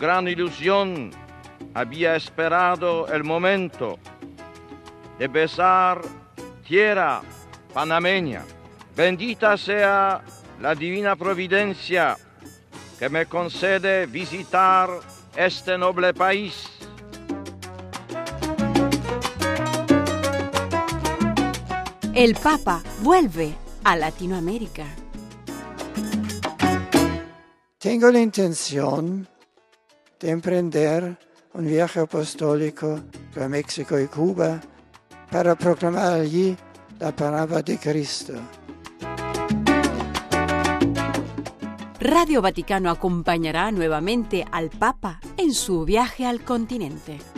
gran ilusión, había esperado el momento de besar tierra panameña. Bendita sea la divina providencia que me concede visitar este noble país. El Papa vuelve a Latinoamérica. Tengo la intención de emprender un viaje apostólico a México y Cuba para proclamar allí la palabra de Cristo. Radio Vaticano acompañará nuevamente al Papa en su viaje al continente.